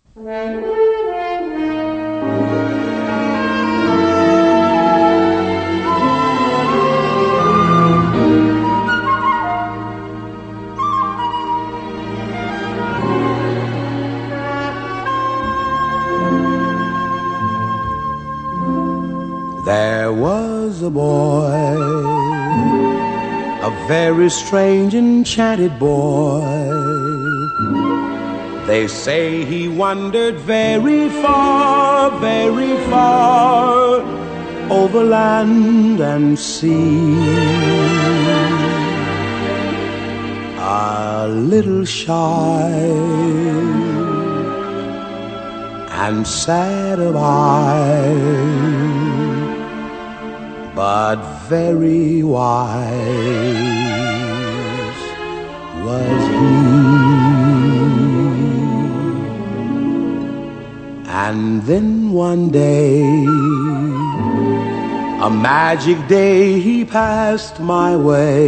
There was a boy, a very strange, enchanted boy. They say he wandered very far, over land and sea. A little shy and sad of eye, but very wise was he. And then one day, a magic day, he passed my way.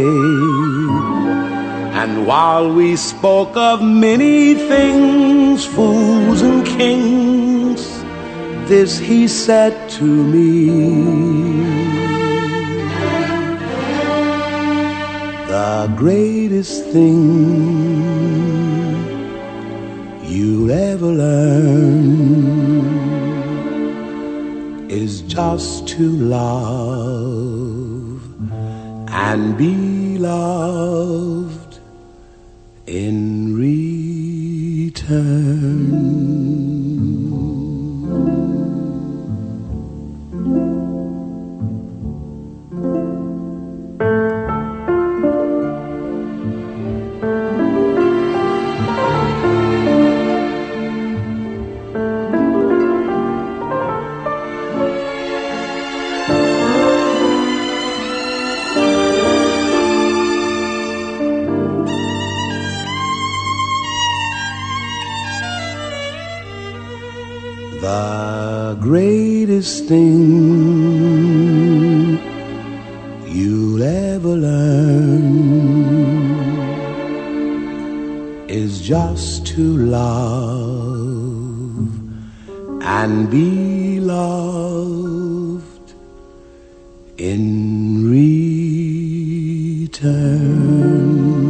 And while we spoke of many things, fools and kings, this he said to me: the greatest thing you'll ever learn is just to love and be loved in return. The greatest thing you'll ever learn is just to love and be loved in return.